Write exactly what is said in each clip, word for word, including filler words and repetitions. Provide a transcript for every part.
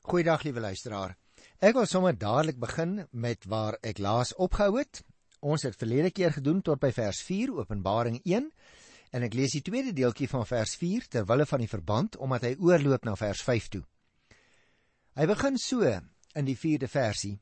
Goeiedag, liewe luisteraar. Ek wil sommer dadelik begin met waar ek laas opgehou het. Ons het verlede keer gedoen tot by vers vier, Openbaring een, en ek lees die tweede deeltjie van vers vier, terwille van die verband, omdat hy oorloop na vers vyf toe. Hy begin so in die vierde versie: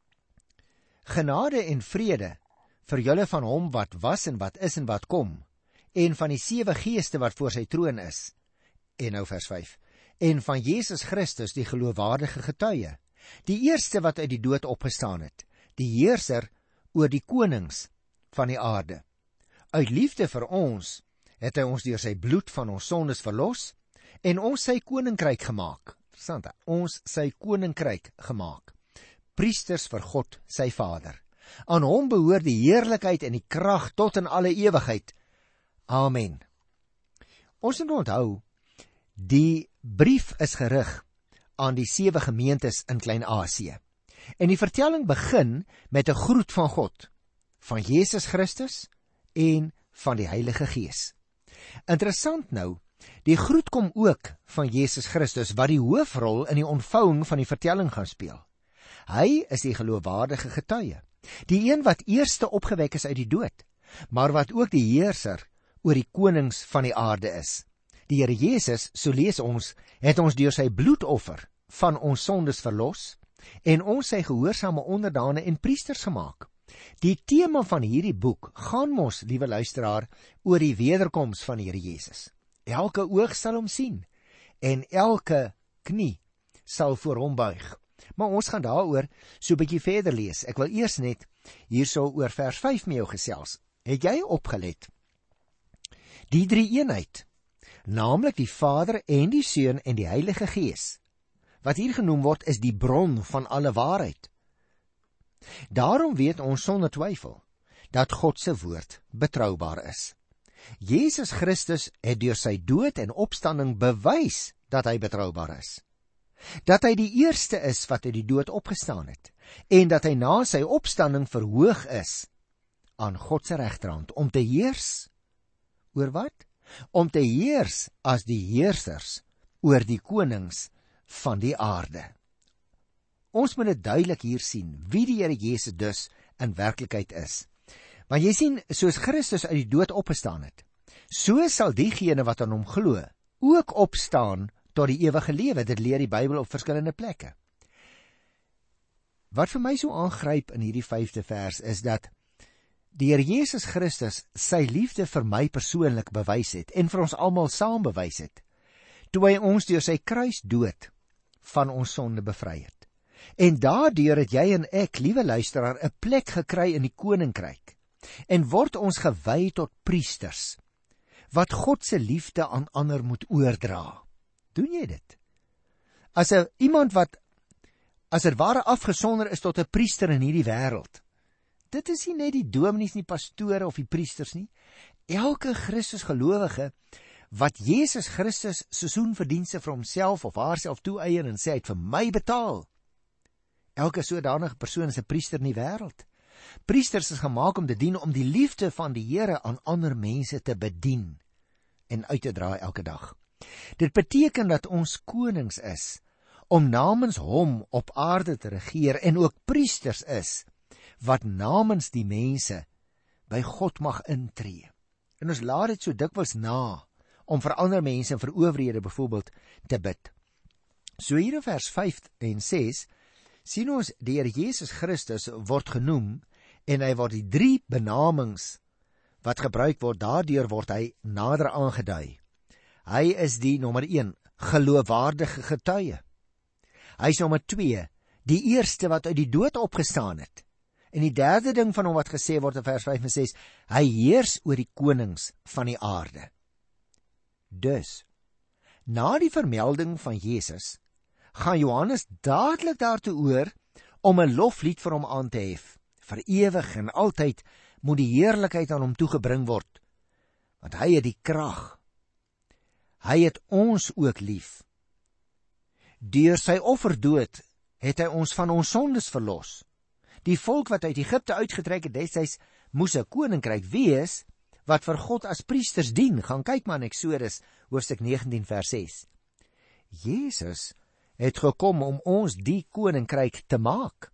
Genade en vrede vir julle van hom wat was en wat is en wat kom, en van die sewe geeste wat voor sy troon is. En nou vers vyf. En van Jesus Christus, die geloofwaardige getuie, die eerste wat uit die dood opgestaan het, die heerser oor die konings van die aarde. Uit liefde vir ons het hy ons deur sy bloed van ons sondes verlos en ons sy koninkryk gemaak. Verstaan, ons sy koninkryk gemaak. Priesters vir God, sy Vader. Aan hom behoort die heerlikheid en die krag tot in alle ewigheid. Amen. Ons moet onthou, die brief is gerig aan die sewe gemeentes in Klein-Asië. En die vertelling begin met 'n groet van God, van Jesus Christus en van die Heilige Gees. Interessant nou, die groet kom ook van Jesus Christus, wat die hoofrol in die ontvouing van die vertelling gaan speel. Hy is die geloofwaardige getuie, die een wat eerste opgewek is uit die dood, maar wat ook die heerser oor die konings van die aarde is. Die Here Jesus, so lees ons, het ons deur sy bloedoffer van ons sondes verlos en ons sy gehoorsame onderdane en priesters gemaak. Die tema van hierdie boek gaan mos, liewe luisteraar, oor die wederkoms van die Here Jesus. Elke oog sal hom sien en elke knie sal voor hom buig. Maar ons gaan daaroor so 'n bietjie verder lees. Ek wil eers net hierso oor vers vyf met jou gesels. Het jy opgelet? Die drie eenheid, naamlik die Vader en die Seun en die Heilige Gees, wat hier genoem word, is die bron van alle waarheid. Daarom weet ons sonder twyfel dat God se woord betroubaar is. Jesus Christus het deur sy dood en opstanding bewys dat hy betroubaar is. Dat hy die eerste is wat uit die dood opgestaan het, en dat hy na sy opstanding verhoog is aan God se regterhand om te heers oor wat? Om te heers as die heersers oor die konings van die aarde. Ons moet dit duidelik hier sien, wie die Here Jesus dus in werklikheid is. Want jy sien, soos Christus uit die dood opgestaan het, so sal diegene wat aan hom glo, ook opstaan tot die ewige lewe. Dit leer die Bybel op verskillende plekke. Wat vir my so aangryp in hierdie vyfde vers is dat die Here Jesus Christus sy liefde vir my persoonlik bewys het en vir ons almal saam bewys het, toe hy ons deur sy kruisdood van ons sonde bevry het. En daardeur het jy en ek, liewe luisteraar, 'n plek gekry in die koninkryk en word ons gewy tot priesters wat God se liefde aan ander moet oordra. Doen jy dit? As 'n iemand wat as dit ware afgesonder is tot 'n priester in hierdie wêreld. Dit is nie net die dominees nie, pastore of die priesters nie. Elke Christus gelowige wat Jesus Christus seisoenverdienste vir homself of haarself toeëien en sê hy het vir my betaal. Elke sodanige persoon is 'n priester in die wêreld. Priesters is gemaak om te dien, om die liefde van die Here aan ander mense te bedien en uit te dra elke dag. Dit beteken dat ons konings is, om namens hom op aarde te regeer, en ook priesters is, wat namens die mense by God mag intree. En ons laat dit so dikwels na, om vir ander mense en vir owerhede byvoorbeeld te bid. So hier in vers vyf en ses, sien ons die Here Jesus Christus word genoem, en hy word die drie benamings wat gebruik word, daardeur word hy nader aangedui. Hy is die nommer een, geloofwaardige getuie. Hy is nommer twee, die eerste wat uit die dood opgestaan het. En die derde ding van hom wat gesê word in vers vyf en ses, hy heers oor die konings van die aarde. Dus, na die vermelding van Jesus, gaan Johannes dadelik daartoe oor om 'n loflied vir hom aan te hef. Vir ewig en altyd moet die heerlikheid aan hom toegebring word, want hy het die krag. Hy het ons ook lief. Deur sy offerdood het hy ons van ons sondes verlos. Die volk wat uit Egipte uitgetrek het destyds moes 'n koninkryk wees wat vir God as priesters dien. Gaan kyk maar in Eksodus hoofstuk negentien vers ses. Jesus het gekom om ons die koninkryk te maak.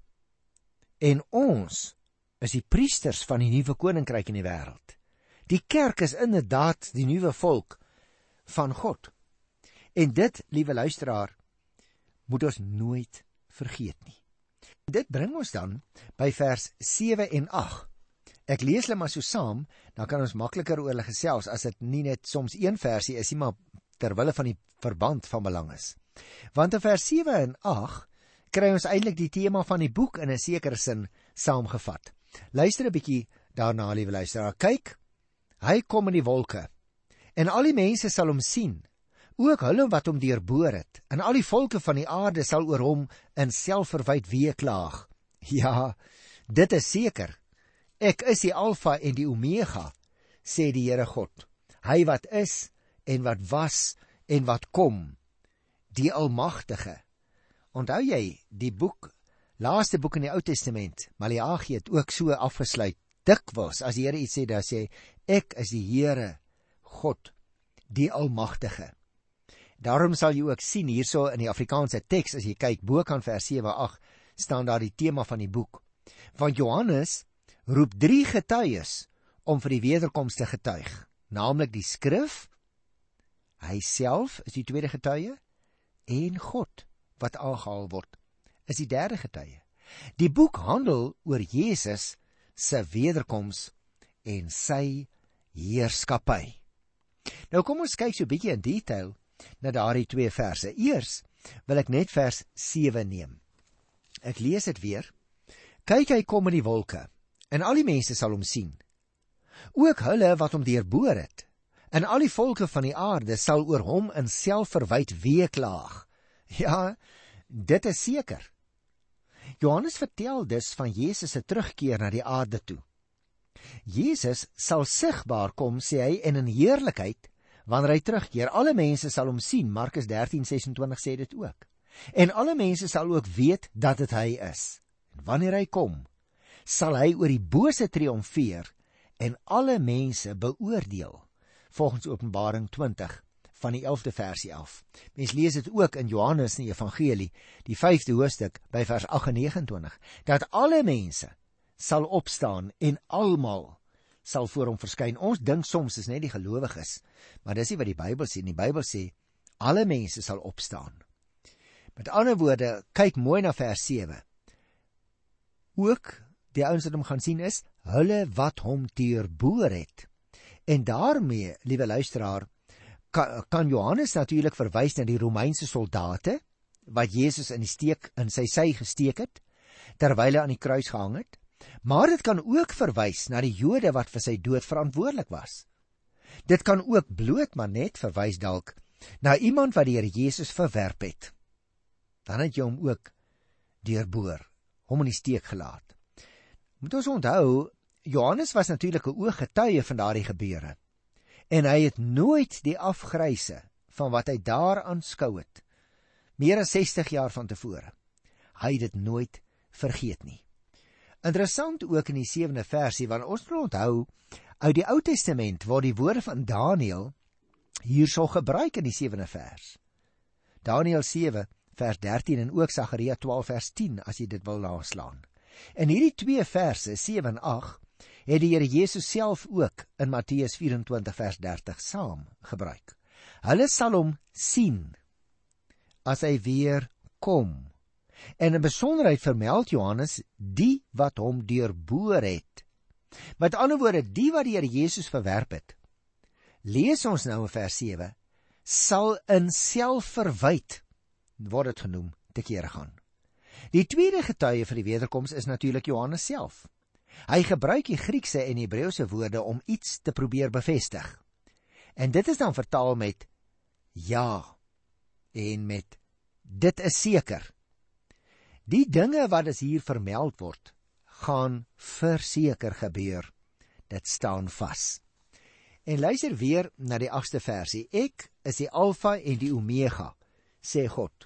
En ons is die priesters van die nuwe koninkryk in die wêreld. Die kerk is inderdaad die nuwe volk van God. En dit, liewe luisteraar, moet ons nooit vergeet nie. Dit bring ons dan by vers sewe en agt. Ek lees hulle maar so saam, dan kan ons makliker oor hulle gesels, as dit nie net soms een versie is nie, maar terwille van die verband van belang is. Want in vers sewe en agt kry ons eintlik die tema van die boek in 'n sekere sin saamgevat. Luister 'n bietjie daarna, liewe luisteraar. Kyk, hy kom in die wolke, en al die mense sal hom sien, ook hulle wat hom deurboor het, en al die volke van die aarde sal oor hom in selfverwyd weeklaag. Ja, dit is seker. Ek is die Alfa en die Omega, sê die Here God. Hy wat is, en wat was, en wat kom, die Almagtige. Onthou jy, die boek, laaste boek in die Ou Testament, Maleagi, het ook so afgesluit, dikwels, as die Here iets sê, daar sê, ek is die Here God, die Almagtige. Daarom sal jy ook sien, hierso in die Afrikaanse teks, as jy kyk, bokant vers sewe agt, staan daar die tema van die boek. Want Johannes roep drie getuies om vir die wederkoms te getuig, naamlik die skrif, hy self is die tweede getuie, en God, wat aangehaal word, is die derde getuie. Die boek handel oor Jesus se wederkoms en sy heerskappy. Nou kom ons kyk so 'n bietjie in detail na daardie twee verse. Eers wil ek net vers sewe neem. Ek lees dit weer. Kyk, hy kom in die wolke, en al die mense sal hom sien. Ook hulle wat hom deurboor het, en al die volke van die aarde sal oor hom in selfverwyd weeklaag. Ja, dit is seker. Johannes vertel dus van Jesus se terugkeer na die aarde toe. Jesus sal sigbaar kom, sê hy, en in heerlikheid, wanneer hy terugkeer. Alle mense sal hom sien, Markus dertien sesentwintig sê dit ook. En alle mense sal ook weet dat dit hy is. En wanneer hy kom, sal hy oor die bose triomfeer en alle mense beoordeel, volgens Openbaring twintig, van die elfde versie af. Mens lees dit ook in Johannes in die Evangelie, die vyfde hoofstuk, by vers agt en negenentwintig, dat alle mense sal opstaan en almal sal voor hom verskyn. Ons dink soms is net die gelowiges, maar dis nie wat die Bybel sê. Die Bybel sê, alle mense sal opstaan. Met ander woorde, kyk mooi na vers sewe. Ook die ouens wat hom gaan sien is, hulle wat hom deurboor het. En daarmee, liewe luisteraar, kan, kan Johannes natuurlik verwys na die Romeinse soldate, wat Jesus in die steek, in sy sy gesteek het, terwyl hy aan die kruis gehang het. Maar dit kan ook verwys na die Jode wat vir sy dood verantwoordelik was. Dit kan ook bloot maar net verwys dalk na iemand wat die Here Jesus verwerp het. Dan het jy hom ook deurboor, hom in die steek gelaat. Moet ons onthou, Johannes was natuurlik 'n ooggetuie van daardie gebeure. En hy het nooit die afgryse van wat hy daar aanskou het, meer as sestig jaar van tevore, hy het dit nooit vergeet nie. Interessant ook in die sewende versie, want ons moet onthou, uit die Ou Testament word die woorde van Daniël hierso gebruik in die sewende vers. Daniël sewe vers dertien en ook Sagaria twaalf vers tien, as jy dit wil naslaan. In hierdie twee verse, sewe en agt, het die Here Jesus self ook in Matteus vyf-en-twintig vers dertig saam gebruik. Hulle sal hom sien as hy weer kom. En in besonderheid vermeld Johannes die wat hom deurboor het. Met ander woorde, die wat die Here Jesus verwerp het, lees ons nou in vers sewe, sal in selfverwyd, word dit genoem, te kere gaan. Die tweede getuie vir die wederkoms is natuurlik Johannes self. Hy gebruik die Griekse en Hebreëse woorde om iets te probeer bevestig. En dit is dan vertaal met ja en met dit is seker. Die dinge wat as hier vermeld word, gaan verseker gebeur. Dit staan vas. En luister weer na die agste versie. Ek is die Alfa en die Omega, sê God.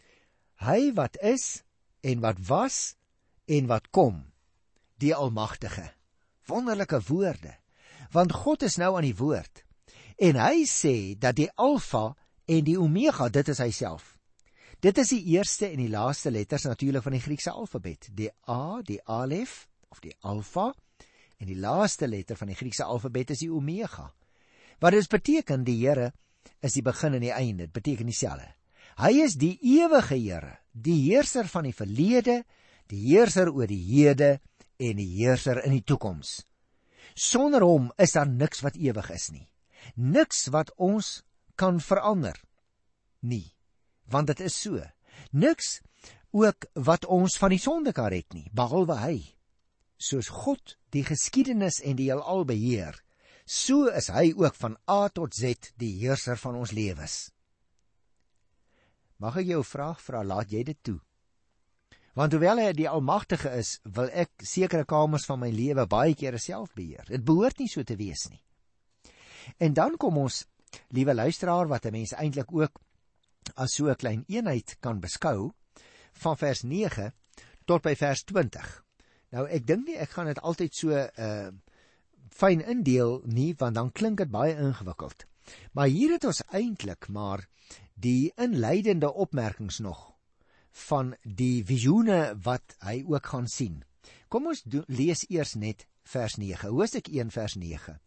Hy wat is en wat was en wat kom, die Almagtige. Wonderlike woorde, want God is nou aan die woord. En hy sê dat die Alfa en die Omega, dit is hy self. Dit is die eerste en die laaste letters natuurlik van die Griekse alfabet. Die A, die Alef, of die Alpha, en die laaste letter van die Griekse alfabet is die Omega. Wat dit beteken, die Here is die begin en die einde, dit beteken dieselfde. Hy is die ewige Here, die heerser van die verlede, die heerser oor die hede en die heerser in die toekoms. Sonder hom is daar niks wat ewig is nie. Niks wat ons kan verander nie, want dit is so. Niks ook wat ons van die sonde kan red nie, behalwe hy. Soos God die geskiedenis en die heelal beheer, so is hy ook van A tot Z die heerser van ons lewens. Mag ek jou vraag vra, laat jy dit toe? Want hoewel hy die Almagtige is, wil ek sekere kamers van my lewe baie kere self beheer. Dit behoort nie so te wees nie. En dan kom ons, liewe luisteraar, wat 'n mens eintlik ook as so 'n klein eenheid kan beskou, van vers nege tot by vers twintig. Nou, ek dink nie ek gaan dit altyd so uh, fyn indeel nie, want dan klink dit baie ingewikkeld. Maar hier het ons eintlik maar die inleidende opmerkings nog van die visioene wat hy ook gaan sien. Kom ons do, lees eers net vers nege, hoofstuk een vers nege.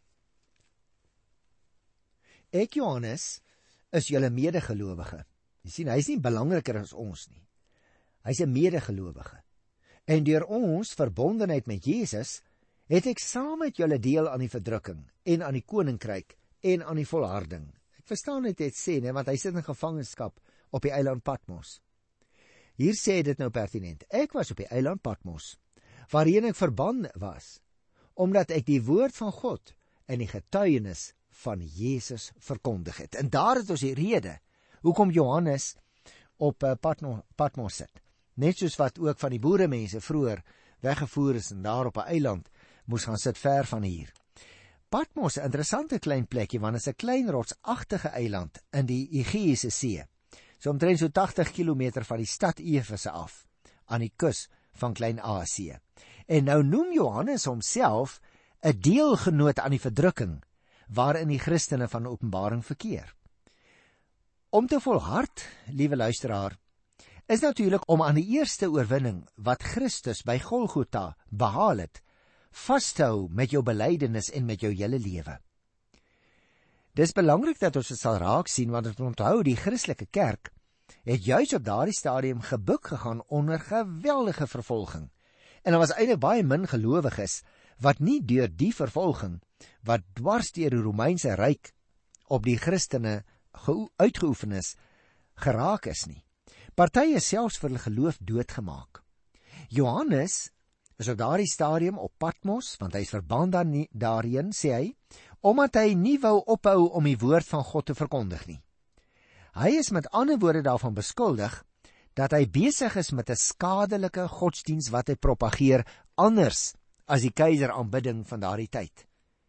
Ek, Johannes, is julle medegelowige. Jy sien, hy is nie belangriker as ons nie. Hy is 'n medegelowige. En deur ons verbondenheid met Jesus, het ek saam met julle deel aan die verdrukking, en aan die koninkryk, en aan die volharding. Ek verstaan net dit sê, ne, want hy sit in gevangenskap op die eiland Patmos. Hier sê dit nou pertinent. Ek was op die eiland Patmos, waarheen ek verban was, omdat ek die woord van God en die getuienis van Jesus verkondig het. En daar het ons die rede, hoekom Johannes op Patmos, Patmos sit. Net soos wat ook van die boeremense vroeër weggevoer is en daar op 'n eiland moes gaan sit ver van hier. Patmos, 'n interessante klein plekkie, want dit is 'n klein rotsagtige eiland in die Egeïese See. So omtrent so tagtig kilometer van die stad Efese af, aan die kus van Klein-Asië. En nou noem Johannes homself 'n deelgenoot aan die verdrukking, waarin die Christene van Openbaring verkeer. Om te volhard, liewe luisteraar, is natuurlik om aan die eerste oorwinning wat Christus by Golgotha behaal het, vas te hou met jou belydenis en met jou hele lewe. Dis belangrik dat ons dit sal raak sien, want ons onthou die Christelike kerk het juis op daardie stadium gebuk gegaan onder geweldige vervolging. En daar was eintlik baie min gelowiges wat nie deur die vervolging wat dwars deur die Romeinse ryk op die Christene uitgeoefen is, geraak is nie. Partye is selfs vir hulle geloof doodgemaak. Johannes is op daardie stadium op Patmos, want hy is verband daarheen, sê hy, omdat hy nie wou ophou om die woord van God te verkondig nie. Hy is met ander woorde daarvan beskuldig dat hy besig is met 'n skadelike godsdiens wat hy propageer, anders as die keiseraanbidding van daardie tyd.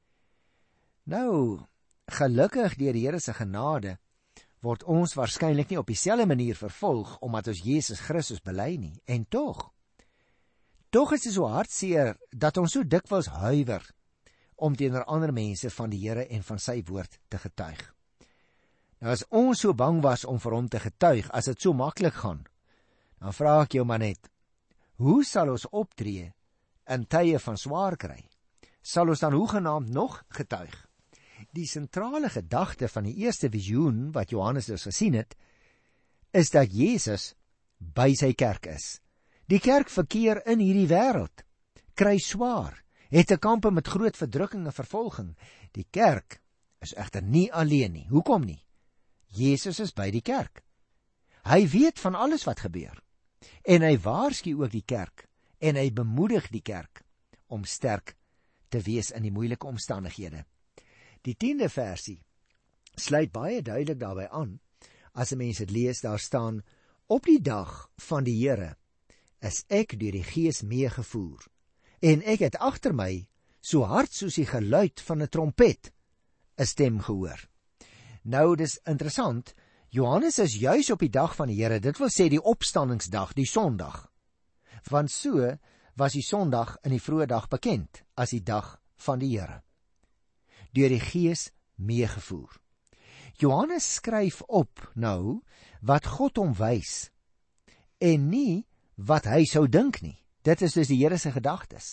Nou, gelukkig deur die Here se genade word ons waarskynlik nie op dieselfde manier vervolg omdat ons Jesus Christus bely nie. En tog, tog is dit so hartseer dat ons so dikwels huiwer om teenoor ander mense van die Here en van sy woord te getuig. Nou as ons so bang was om vir hom te getuig, as dit so maklik gaan, dan vra ek jou maar net, hoe sal ons optree in tye van swaar kry? Sal ons dan hoegenaamd nog getuig? Die sentrale gedagte van die eerste visioen wat Johannes dus gesien het, is dat Jesus by sy kerk is. Die kerk verkeer in hierdie wêreld, kry swaar, het te kampe met groot verdrukking en vervolging. Die kerk is egter nie alleen nie. Hoekom nie? Jesus is by die kerk. Hy weet van alles wat gebeur. En hy waarsku ook die kerk, en hy bemoedig die kerk om sterk te wees in die moeilike omstandighede. Die tiende versie sluit baie duidelik daarbey aan. As 'n mens dit lees, daar staan, op die dag van die Here is ek deur die Gees meegevoer, en ek het agter my, so hard soos die geluid van 'n trompet, 'n stem gehoor. Nou, dis interessant, Johannes is juis op die dag van die Here, dit wil sê die opstandingsdag, die Sondag. Want so was die Sondag in die vroeë dag bekend as die dag van die Here. Deur die Gees meegevoer. Johannes skryf op nou wat God hom wys en nie wat hy sou dink nie. Dit is dus die Here se gedagtes.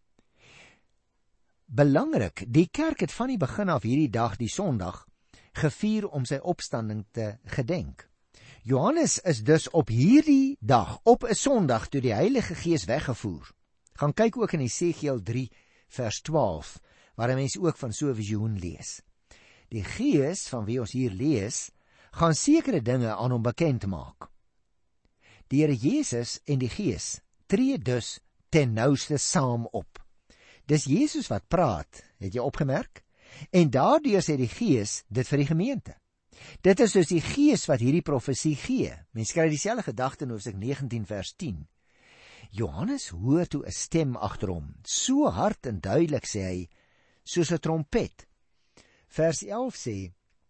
Belangrik, die kerk het van die begin af hierdie dag, die Sondag, gevier om sy opstanding te gedenk. Johannes is dus op hierdie dag, op 'n Sondag, toe die Heilige Gees weggevoer. Gaan kyk ook in Esegiel drie vers twaalf, waar 'n mens ook van so 'n visioen lees. Die Gees, van wie ons hier lees, gaan sekere dinge aan hom bekend maak. Die Here Jesus en die Gees tree dus ten nouste saam op. Dis Jesus wat praat, het jy opgemerk? En daardeur sê die Gees dit vir die gemeente. Dit is dus die Gees wat hierdie profesie gee. Mens kry dieselfde gedagte in Hoofstuk negentien vers tien. Johannes hoor toe 'n stem agter hom, so hard en duidelik sê hy, soos 'n trompet. Vers elf sê,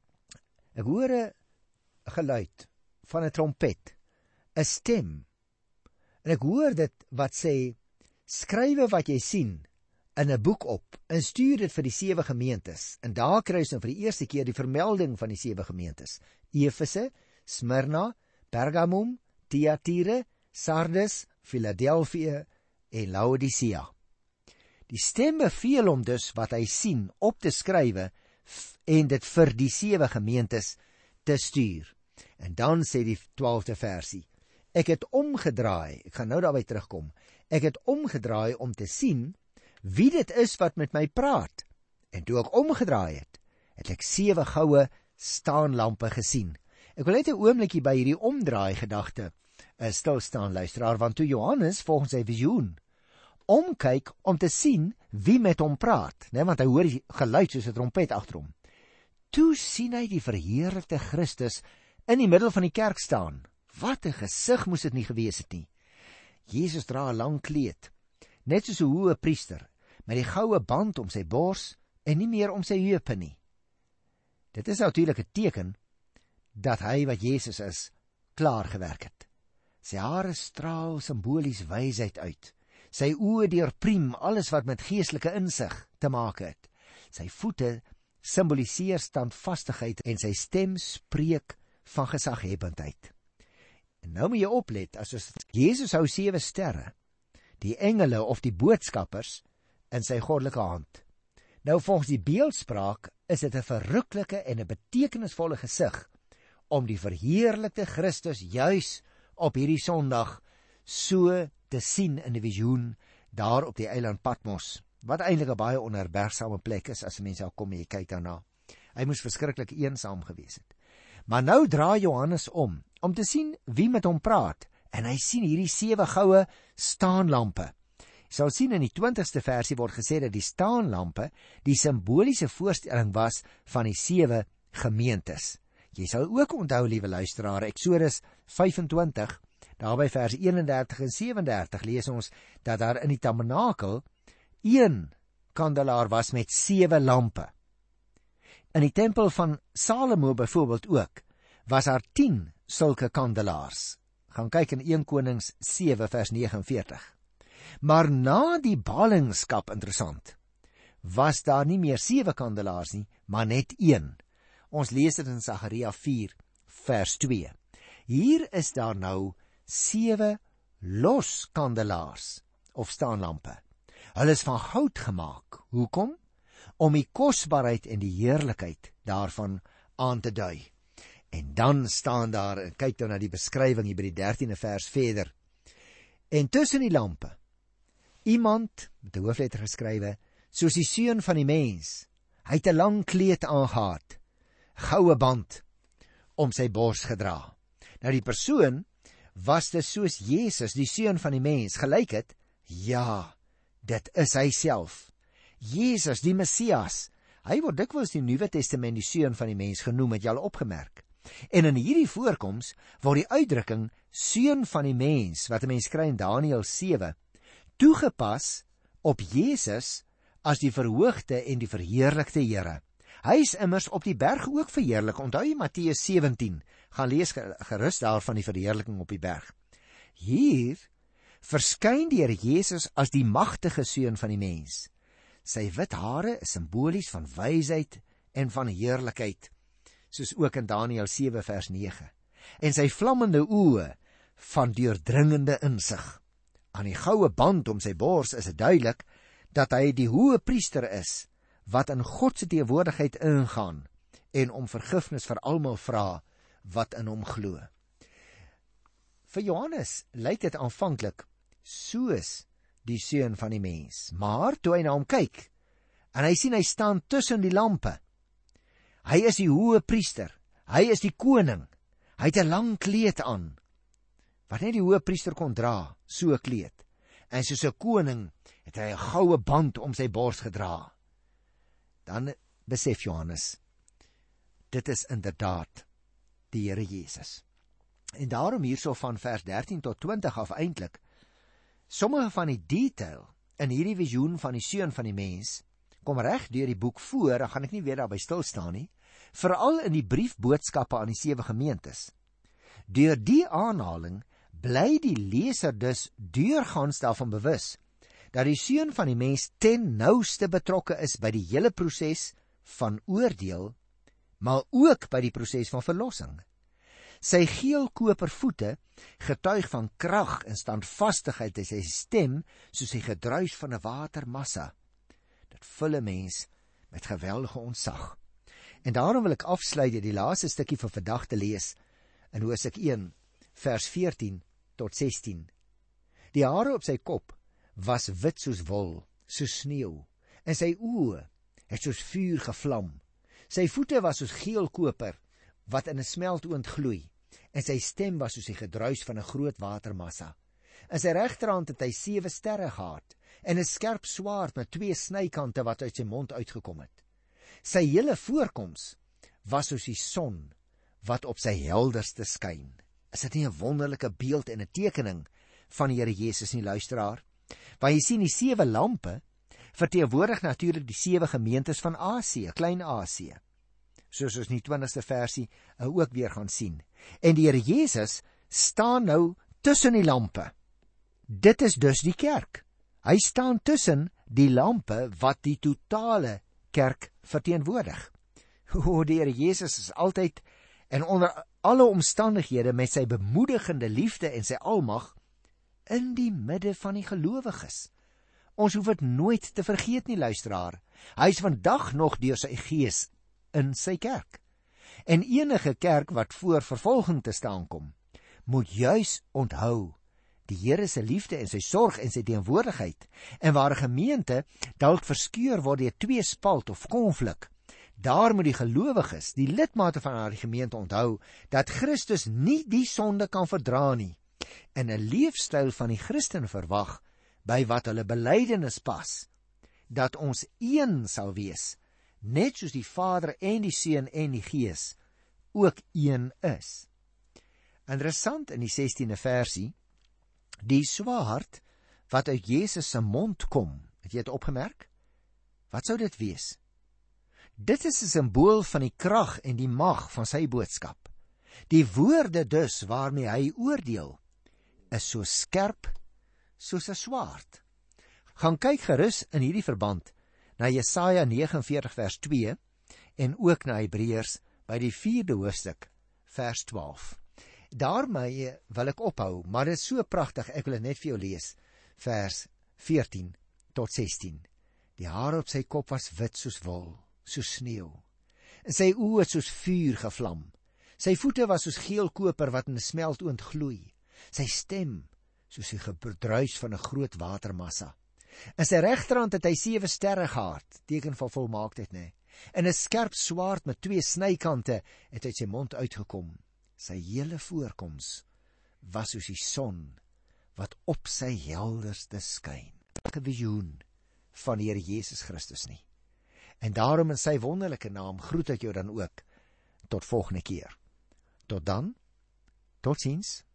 ek hoor 'n geluid van 'n trompet, 'n stem, en ek hoor dit wat sê, skrywe wat jy sien in 'n boek op, en stuur dit vir die sewe gemeentes. En daar kry ons dan vir die eerste keer die vermelding van die sewe gemeentes. Efese, Smyrna, Pergamum, Thyatira, Sardes, Philadelphia en Laodicea. Die stem beveel hom dus wat hy sien op te skrywe en dit vir die sewe gemeentes te stuur. En dan sê die twaalfde versie, ek het omgedraai, ek gaan nou daarby terugkom, ek het omgedraai om te sien wie dit is wat met my praat. En toe ek omgedraai het, het ek sewe goue staanlampe gesien. Ek wil net 'n oombliekie by hierdie omdraai gedagte stil staan, luisteraar, want toe Johannes volgens sy visioen omkyk om te sien wie met hom praat, né, want hy hoor die geluid soos 'n trompet agter hom. Toe sien hy die verheerlikte Christus in die middel van die kerk staan. Wat 'n gesig moes dit nie gewees het nie. Jesus dra 'n lang kleed, net soos 'n hoë priester, met die goue band om sy bors en nie meer om sy heupe nie. Dit is natuurlik 'n teken dat hy wat Jesus is, klaar gewerk het. Sy hare straal simbolies wysheid uit. Sy oë deurpriem alles wat met geestelike insig te maak het. Sy voete simboliseer standvastigheid en sy stem spreek van gesaghebbendheid. En nou moet jy oplet, as ons Jesus hou sewe sterre, die engele of die boodskappers in sy goddelike hand. Nou volgens die beeldspraak is dit 'n verruklike en 'n betekenisvolle gesig om die verheerlikte Christus juis op hierdie Sondag so te sien in die visioen daar op die eiland Patmos, wat eintlik 'n baie onherbergsame plek is as 'n mens daar kom en jy kyk daarna. Hy moes verskriklik eensaam gewees het. Maar nou draai Johannes om, om te sien wie met hom praat, en hy sien hierdie sewe goue staanlampe. Jy sal sien in die twintigste versie word gesê dat die staanlampe die simboliese voorstelling was van die sewe gemeentes. Jy sal ook onthou, liewe luisteraar, Eksodus vyf en twintig, daarby vers een en dertig en ses en dertig, lees ons dat daar in die tabernakel een kandelaar was met sewe lampe. In die tempel van Salomo byvoorbeeld ook, was daar tien sulke kandelaars. Gaan kyk in een Konings sewe vers negenenveertig. Maar na die ballingskap, interessant, was daar nie meer sewe kandelaars nie, maar net een. Ons lees dit in Sagaria vier vers twee. Hier is daar nou sewe los kandelaars of staanlampe. Hulle is van goud gemaak. Hoekom? Om die kosbaarheid en die heerlikheid daarvan aan te dui. En dan staan daar, en kyk nou na die beskrywing hier by die dertiende vers verder. En tussen die lampe, iemand, met 'n hoofletter geskrywe, soos die seun van die mens. Hy het 'n lang kleed aangetree, goue band om sy bors gedra. Nou die persoon was dit soos Jesus, die seun van die mens, gelyk het. Ja, dit is hy self. Jesus, die Messias. Hy word dikwels die Nuwe Testament die seun van die mens genoem, het jy al opgemerk. En in hierdie voorkoms word die uitdrukking seun van die mens, wat 'n mens kry in Daniël sewe, toegepas op Jesus as die verhoogde en die verheerlikte Here. Hy is immers op die berg ook verheerlik. Onthou jy Matteus sewentien, gaan lees gerus daar van die verheerliking op die berg. Hier verskyn die Here Jesus as die magtige seun van die mens. Sy wit hare is simbolies van wysheid en van heerlikheid. soos ook in Daniël sewe vers nege. En sy vlammende oë van deurdringende insig. Aan die goue band om sy bors is dit duidelik dat hy die hoë priester is, wat in God se teenwoordigheid ingaan en om vergifnis vir almal vra wat in hom glo. Vir Johannes lyk dit aanvanklik soos die seun van die mens, maar toe hy na hom kyk en hy sien hy staan tussen die lampe, hy is die hoë priester, hy is die koning, hy het 'n lang kleed aan, wat net die hoë priester kon dra, so 'n kleed, en soos 'n koning het hy 'n goue band om sy bors gedra. Dan besef Johannes, dit is inderdaad die Here Jesus. En daarom hierso van vers dertien tot twintig af eintlik, sommige van die detail in hierdie visioen van die seun van die mens, kom reg deur die boek voor, dan gaan ek nie weer daarby stil staan nie, veral in die briefboodskappe aan die sewe gemeentes. Deur die aanhaling bly die leser dus deurgaans daarvan bewus, dat die seun van die mens ten nouste betrokke is by die hele proses van oordeel, maar ook by die proses van verlossing. Sy geelkoper voete getuig van krag en standvastigheid en sy stem soos die gedruis van 'n watermassa. Dit vul 'n mens met geweldige ontzag. En daarom wil ek afsluit die laaste stukkie vir vandag te lees in Hosea een vers veertien tot sestien. Die hare op sy kop was wit soos wol, soos sneeu, en sy oë het soos vuur gevlam. Sy voete was soos geelkoper wat in 'n smeltoond gloei, en sy stem was soos die gedruis van 'n groot watermassa. In sy regterhand het hy sewe sterre gehad, en 'n skerp swaard met twee snykante wat uit sy mond uitgekom het. Sy hele voorkoms was soos die son wat op sy helderste skyn. Is dit nie 'n wonderlike beeld en 'n tekening van die Here Jesus nie, luisteraar? Want jy sien, die sewe lampe verteenwoordig natuurlik die sewe gemeentes van Asië, Klein-Asië, soos ons in die twintigste versie ook weer gaan sien. En die Here Jesus staan nou tussen die lampe. Dit is dus die kerk. Hy staan tussen die lampe wat die totale kerk verteenwoordig. O, die Here Jesus is altyd en onder alle omstandighede met sy bemoedigende liefde en sy almag in die midde van die gelowiges. Ons hoef dit nooit te vergeet nie, luisteraar. Hy is vandag nog deur sy gees in sy kerk. En enige kerk wat voor vervolging te staan kom, moet juis onthou die Here se liefde en sy sorg en sy teenwoordigheid. En waar 'n gemeente dalk verskeur word deur tweespalt of konflik, daar moet die gelowiges, die lidmate van haar gemeente onthou dat Christus nie die sonde kan verdra nie, en 'n leefstyl van die Christen verwag by wat hulle belydenis pas, dat ons een sal wees, net soos die Vader en die Seun en die Gees ook een is. Interessant in die sestiende versie, die swaard wat uit Jesus se mond kom, het jy dit opgemerk? Wat sou dit wees? Dit is 'n simbool van die krag en die mag van sy boodskap. Die woorde dus waarmee hy oordeel, is so skerp soos 'n swaard. Gaan kyk gerus in hierdie verband na Jesaja nege en veertig vers twee en ook na Hebreërs by die vierde hoofstuk vers twaalf. Daarmee wil ek ophou, maar dit is so pragtig, ek wil dit net vir jou lees, vers veertien tot sestien. Die hare op sy kop was wit soos wol, soos sneeu, en sy oë het soos vuur gevlam. Sy voete was soos geelkoper wat in 'n smeltoond gloei, sy stem soos die gedruis van 'n groot watermassa. In sy regterhand het hy sewe sterre gehad, teken van volmaaktheid, nê, en 'n skerp swaard met twee snykante het uit sy mond uitgekom. Sy hele voorkoms was soos die son wat op sy helderste skyn. 'n Visioen van die Here Jesus Christus nie. En daarom in sy wonderlike naam groet ek jou dan ook tot volgende keer. Tot dan, totsiens.